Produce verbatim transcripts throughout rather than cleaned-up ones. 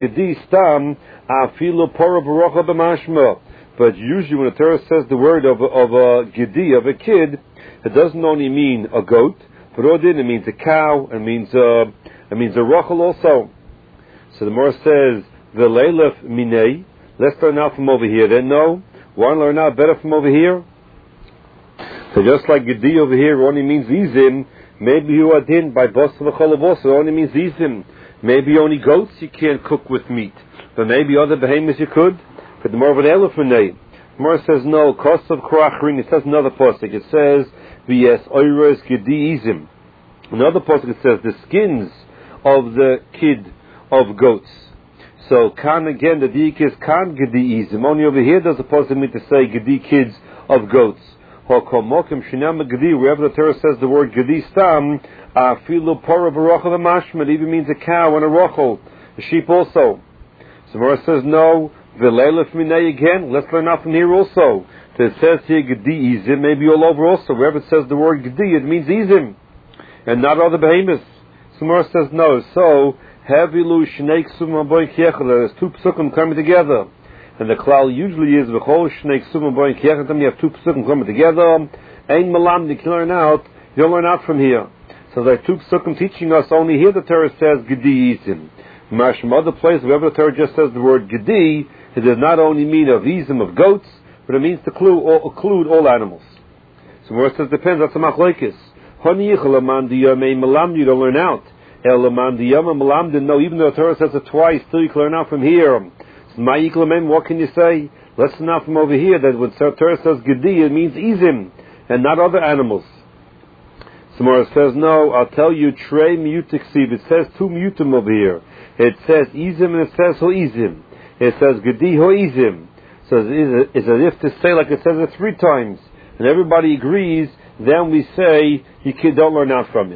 Gedi stam afilu pora barocha b'mashma. But usually when the Torah says the word of, of a gedi, of a kid, it doesn't only mean a goat, but odin, it means a cow, it means a, it means a rochel also. So the Gemara says, v'leilef minei, let's learn out from over here. Then no, want to learn out better from over here? So just like gedi over here only means izim, maybe you adin by bosa v'chol also only means izim. Maybe only goats you can't cook with meat, but maybe other behemoths you could. But the more of an elephant name. Gemara says no. Kosav Korachrin. It says another pasuk. It says v'yes oires gedi izim. Another pasuk it says the skins of the kid of goats. So kan again the dik is kan gedi izim. Only over here does the pasuk mean to say gedi kids of goats. Hokomokim shinam gedi. Wherever the Torah says the word gedi stam afilu pora barocha v'mashma. It even means a cow and a rochel, a sheep also. So Gemara says no. V'leilef minei again. Let's learn out from here also. So it says here gedi izim, maybe all over also. Wherever it says the word gedi, it means izim, and not other behemoths. So Gemara says no. So havilu shnei ksum boin kiechel. There's two psukim coming together, and the klal usually is v'chol shnei ksum boin kiechel. Then you have two psukim coming together. Ein malam. You can learn out. You'll learn out from here. So there are two psukim teaching us. Only here the Torah says gedi izim. From other places, wherever the Torah just says the word gedi, it does not only mean a vizim of goats, but it means to include all, include all animals. So where it says depends, that's a machlekes. You don't learn out. No, even though the Torah says it twice, still you can learn out from here. What can you say? Let's learn out from over here that when the Torah says gedi, it means izim, and not other animals. Samara says, no, I'll tell you, trey mutiksiv. It says two mutim over here. It says izim and it says ho izim. It says gedi ho izim. So it's as if to say like it says it three times. And everybody agrees, then we say, you can, don't learn out from it.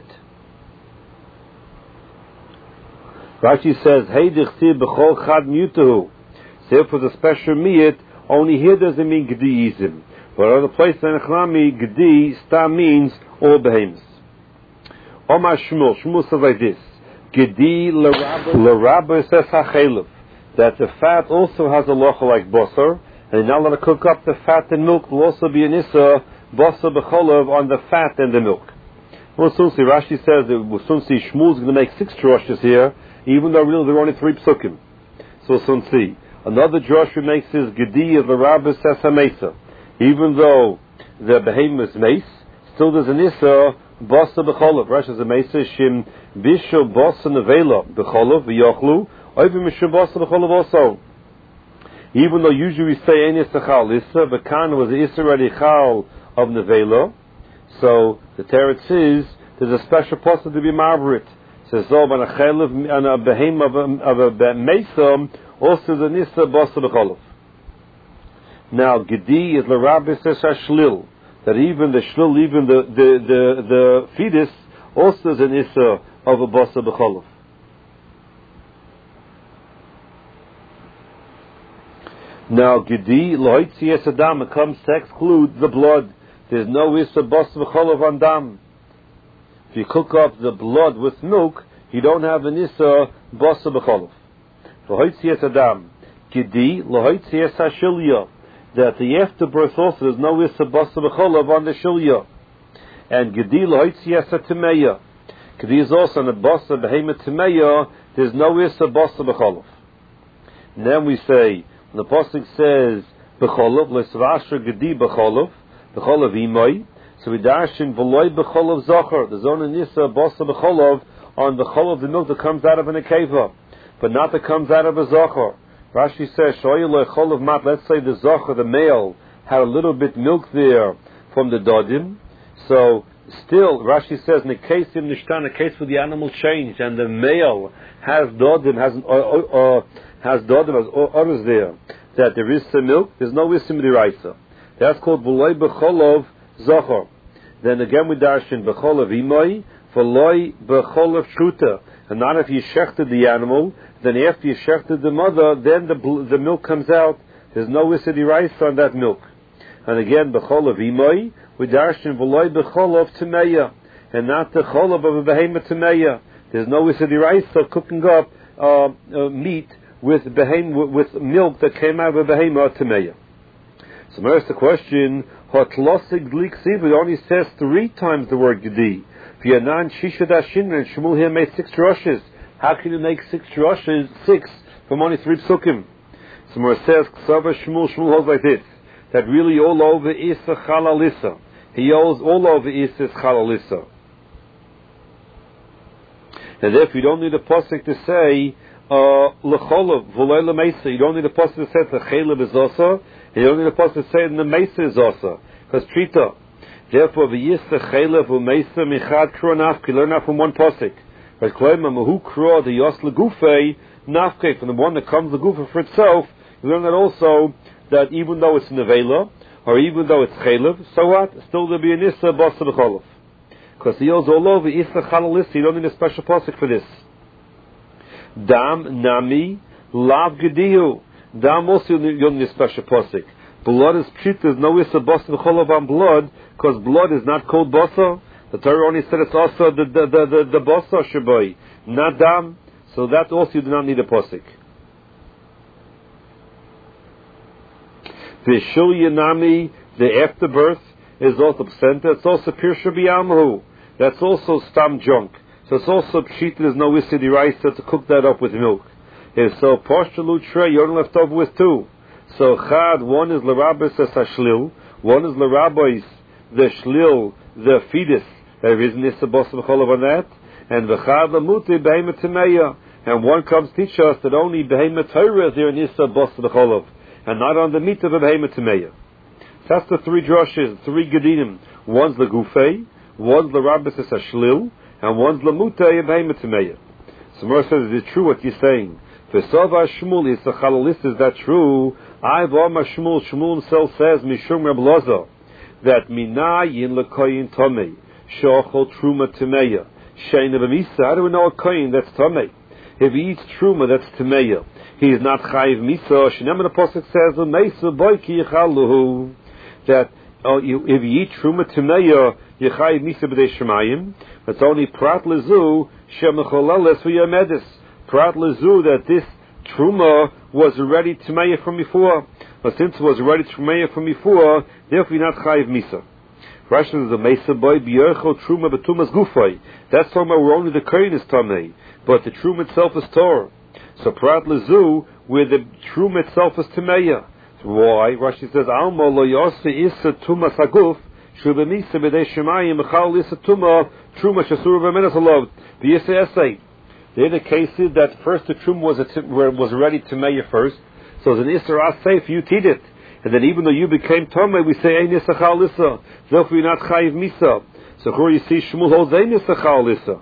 Rashi says, hey dichtiv b'chol chad mutahu. So if it's a special miyat, only here does it mean gedi izim. But other places in Echlami, gedi stam means all behemoths. Omar Shmuel, Shmuel says like this, gedi l'rabba says ha'chelev, that the fat also has a locha like bosser, and you're not allowed to cook up the fat and milk. Will also be an issa bosser b'cholev on the fat and the milk. We'll soon see. Rashi says that we'll soon see Shmuel's going to make six droshes here, even though really there are only three psukim. So we'll soon see. Another drosh he makes is gedi of the rabbi says hamesa. Even though the behemoth is mace, still there's an issa bosser b'cholev. Rashi says a mesa shim bisho bosser nevela b'cholev v'yochlu. Also, even though usually we say Ein Yisachal Issa, but Khan was the Issa already Chal of Nevela, so the Teretz says there's a special person to be Margaret. Says so, but a Chalev and a Behem of a Mesa also the Nissa Bosa B'Cholov. Now Gedi is the Rabbi says Shlil, that even the Shlil, even the the the, the fetus also is an Issa of a Bosa B'Cholov. Now, gedi loitzi es adam, it comes to exclude the blood. There's no issa bos v'cholov on dam. If you cook up the blood with milk, you don't have an issa bos v'cholov. Loitzi es adam, gedi loitzi es hashilya, that the afterbirth also there's no issa bos v'cholov on the shilya. And gedi loitzi es timeya, gedi is also on the bos behemoth timeya. There's no issa bos v'cholov. And then we say, the pasuk says b'cholov l'svasher gedi b'cholov b'cholov imay. So we dash in v'loy b'cholov zocher. There's only nisa bosa b'cholov on the cholov, the milk that comes out of an akeva, but not that comes out of a zocher. Rashi says shoyel cholov mat. Let's say the zocher, the male, had a little bit milk there from the dodim. So still, Rashi says in the case in nishtan, a case where the animal changed and the male has dodim, has uh, uh, has dodim, has others there, that there is some milk, there's no isim d'iraisa. That's called v'loy b'cholov zocher. Then again we darshan b'cholov imay, v'loy b'cholov shruta. And not if you shechted the animal, then after you shechted the mother, then the the milk comes out. There's no isim d'iraisa on that milk. And again b'cholov imay, we darshan v'loy b'cholov temeya, and not the cholov of a behemoth temeya. There's no isim d'iraisa cooking up uh, uh, meat with behem, with milk that came out of a behemoth Tameya. So there's the question, Hotlosig Glik Siva only says three times the word Gedi. V'yanan Shisha Dashin, and Shmuel here made six drushes. How can you make six drushes, six, from only three psukim? So it says, Ksava Shmuel, Shmuel holds like this, that really all over is a chalalissa. He holds all over is is chalalissa. And if you don't need a pasuk to say, L'cholav, v'loi l'meisa, you don't need a pasuk to say the chelav is also, you don't need a pasuk to say the meisa is also, because trita. Therefore, v'yis the chelav u'meisa michad kro nafke, learn that from one pasuk. But kloima mahu kro the yos legufei nafke, from the one that comes the gufa for itself, you learn that also, that even though it's nevela, or even though it's chelav, so what? Still there be an issa basa b'cholav. Because he yells all over issa chalalis, you don't need a special pasuk for this. Dam nami lav gedihu. Dam also you don't need a special pasuk. Blood is pshit, there's no issa basa b'cholav on blood, because blood is not called basa. The Torah only said it's also the the the the, the basa shabai, not dam. So that also you do not need a pasuk. The Shulyanami, the afterbirth, is also placenta. It's also Pirsha B'Yamahu. That's also stam junk. So it's also pshita, there's no issa diraisa to cook that up with milk. If so, Poshtalu Trey, you're only left over with two. So Chad, one is L'Rabbis as Hashlil, one is L'Rabbis, the Shlil, the fetus. There is an issa bosa b'cholav on that. And V'chad L'Muti Behemoth Tameya. And one comes to teach us that only Behemoth Torah is there an issa bosa b'cholav, and not on the meat of a behemoth tameya. That's the three drushes, three gedinim. One's the gufei, one's the rabbis es hashlil, and one's the mutei a behemoth tameya. So Mor says, is it true what you're saying? V'sova Shmuel is the chalalis, is that true? I've Omar Shmuel, Shmuel himself says, Mishum Reb Loza, that minayin lekoyin tomei, shochol truma tameya, sheina b'misa. How do we know a koyin that's tomei? If he eats truma, that's tameya. He is not chayiv misa. Shneim the pasuk says, "Meisa boiki yichaluhu." That oh, you, if you eat truma tameya, you chayiv misa b'dei shemayim. It's only prat lezu shemecholales v'yamedis. Prat lezu that this truma was already tameya from before. But since it was already tameya from before, therefore you're not chayiv misa. Rashi is the meisa boy b'yerchol truma b'tumas gufay. That's talking about where only the kohen is tamei, but the truma itself is torah. So prat lezu, where the truma itself is tameya. Why? Rashi says, Alma lo yose isa tumas haguf, shubemisa b'dei shemayim mechal isa tuma truma shasur v'menas alov v'yisa esay. They're the cases that first the truma was a t- was already tameya first, so it's an isra asay if you eat it, and then even though you became tamei, we say ein isa chal isa, therefore you're not chayiv misa. So here you see Shmuel holds ein isa chal isa.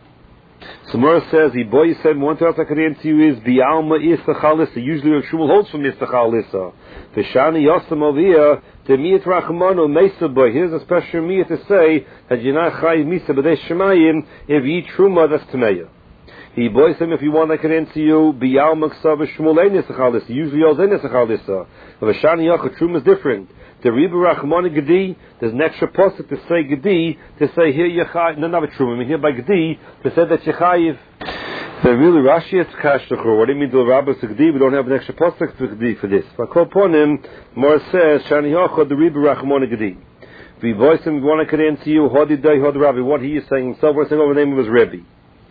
So Mora says, the boy said, one thing else I could answer you is, Bialma Issa Chalissa. Usually when Shmuel holds from Issa Chalissa. Vishani Yosam Ovia, to Miyat Rachmano Mesa Boy. Here's a special Miyat to say, that you're not Chayiv Misa B'dei Shemayim, if you eat Truma, that's Tameya. He boy said, if you want, I could answer you, Bialma Ksava Shmuel Ein Issa Chalissa. Usually holds Ein Issa Chalissa. Vishani Yachah, Truma is different. The Riba Rachmana Gedi, there's an extra pasuk to say Gedi, to say here Yechayiv, no, not a true, I mean here by Gedi, to say that Yechayiv. So really, Rashi is Kashtachu. What do you mean to Rabbis Gedi? We don't have an extra pasuk to Gedi for this. But upon him, Mor says, Shani Yochad, the Riba Rachmana Gedi. We voice him, one I could answer you, Hodi Day, Hodi Rabbi, what he is saying himself, we're saying over the name of his Rebbe.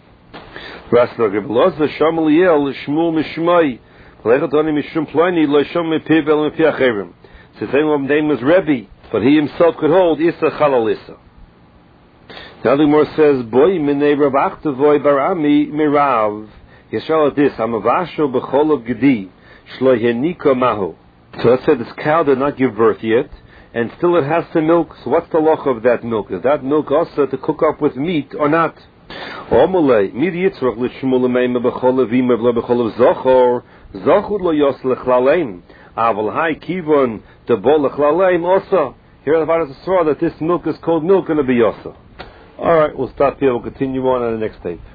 Rashi Rabbi, Loz, the Shamal Yel, Shmuel Mishmai, Lechatoni Mishum Pliny, Lo Shom Mepiv El Mepi Acherim. So saying what his name was Rebbe, but he himself could hold Issa Chalal Issa. Now the Gemara says, Boy minei Rav Achtavoy barami mirav. Yeshal at this, Hamavasho b'chol of Gedi, shlo yenika mahu. So let's say this cow did not give birth yet, and still it has to milk. So what's the loch of that milk? Is that milk also to cook up with meat or not? Omolei, mid yitzrach l'shmul meima b'chol of imer v'lo b'chol of zochor, zochur lo yos l'chlaleim. Aval hai kivon the bol l'chlaleim also. Here the Vadas saw that this milk is called milk and a biyosa. Alright, we'll stop here. We'll continue on on the next tape.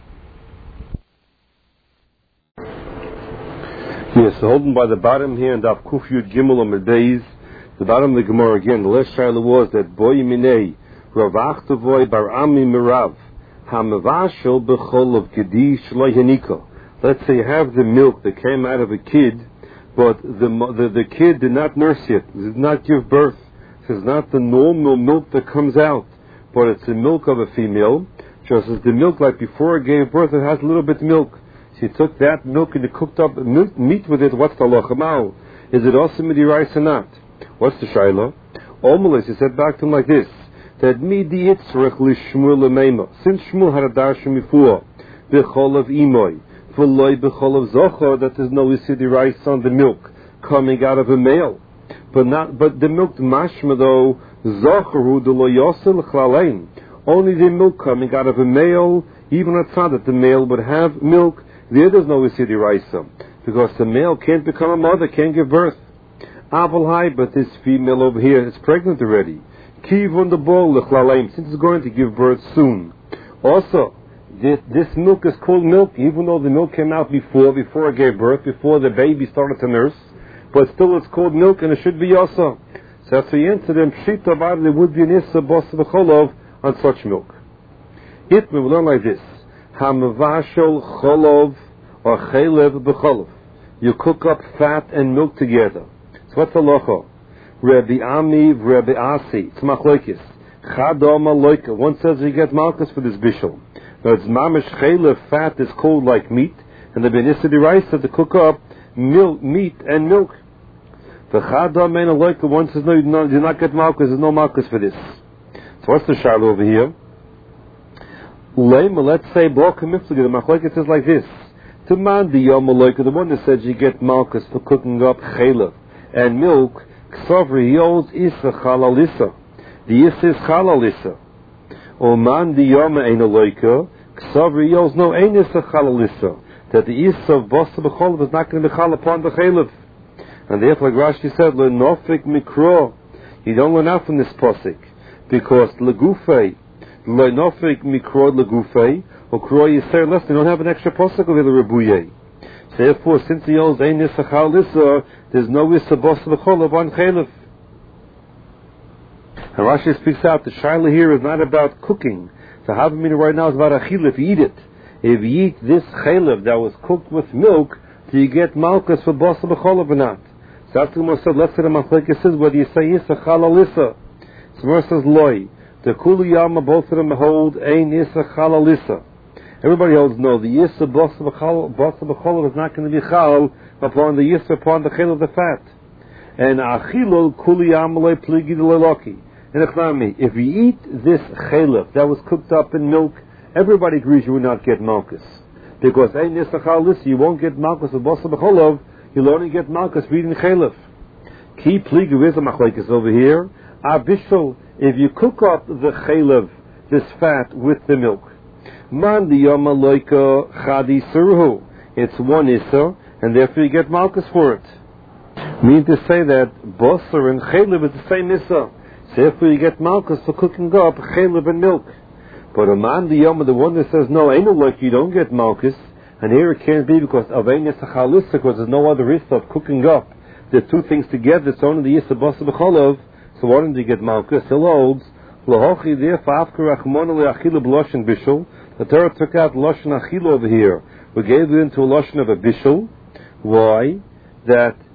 Yes, so holding by the bottom here in Daf Kuf Yud Gimel Amud Beis, the bottom of the Gemara again, the last shaila was that Boy Minei Rav Achtavoy Bar Ami Mirav Hamavashel Bechol of Gedi Shlo Yaniko let's say you have the milk that came out of a kid, but the the, the kid did not nurse it, did not give birth. So it's not the normal milk that comes out, but it's the milk of a female. Just as the milk, like before it gave birth, it has a little bit of milk. She took that milk and it cooked up milk, meat with it. What's the halacha? Is it also midiraisa or not? What's the shaila? Omelis, he said back to him like this: that midi itzrech lishmur lemeima. Since Shmuel had a darshan before, b'cholav imoy, v'loy b'cholav zochor, that there's no isidiraisa on the milk coming out of a male, but not, but the milk mashma though zochoru de lo yosel chlalein. Only the milk coming out of a male, even outside that the male would have milk, there there's no isidiraisa, because the male can't become a mother, can't give birth. Aval hai, but this female over here is pregnant already. Kivun the ball lechlaleim, since it's going to give birth soon. Also, this, this milk is called milk, even though the milk came out before, before it gave birth, before the baby started to nurse, but still it's called milk, and it should be also. So that's the answer. Then pshita about there would be an issa bos v'cholov on such milk. It we will learn like this: hamavashol cholov or chelev b'cholov. You cook up fat and milk together. So what's the locha? Rabbi Ami, Rabbi Asi. It's machlokes. Chadom aloika. One says you get malchus for this bishul. Now it's mamish chelev, fat is called like meat, and the benissa deraisa to cook up milk, meat and milk. The chadom and aloika. One says no, you do not get malchus. There's no malchus for this. So what's the shaila over here? Lema, let's say bloka miflage. The machlokes is like this: to man the yom aloika, the one that says you get malchus for cooking up chelev and milk. Ksavri, he holds isa chalalisa. The isa is chalalisa. O man the yom ein aloika. Ksavri, he holds no ein isa chalalisa. That the isa of bosa b'cholav is not going to be chal upon the chelev. And therefore, like Rashi said, le nofik mikro. You don't learn out from this posik. Because legufei, le nofik mikro legufei, or kro yiser less, they don't have an extra posik over the rebuye. So therefore, since he holds ein isa chalalisa, there's no isa bosa b'cholav on chelev. And Rashi speaks out, the shaila here is not about cooking. So how mean right now is about achil, if you eat it. If you eat this chelev that was cooked with milk, do you get malchus for bosa b'cholav or not? So that's the Gemara said, let's say the machlokes says, whether you say isa chalalisa. So Gemara says, loy. The kulu yama, both of them hold ein isa chalalisa. Everybody holds no, the isa bosa b'cholav is not going to be chal upon the isa, upon the chel of the fat. And achilol kuli amalei pligi leloki. And if you eat this chelev that was cooked up in milk, everybody agrees you will not get malchus. Because ein isa chalalisa, you won't get malchus of bosa b'cholav, you'll only get malchus reading chelev. Ki pligi, where's the machlokes over here? Abishol, if you cook up the chelev, this fat, with the milk. Man di yom aloika chadi surhu. It's one issa, and therefore you get malchus for it. Mean to say that bosser and chelev is the same issa. So therefore you get malchus for cooking up chelev and milk. But a man di yom, the one that says no, ain't no like you don't get malchus, and here it can't be because of ein issa chalisa, because there's no other issa of cooking up the two things together. It's only the issa bosser b'cholov. So why don't you get malchus? He holds lahochi there for afker achmona leachila b'loshen bishul. The Torah took out loshen achila over here. We gave it into a loshen of a bishul. Why? That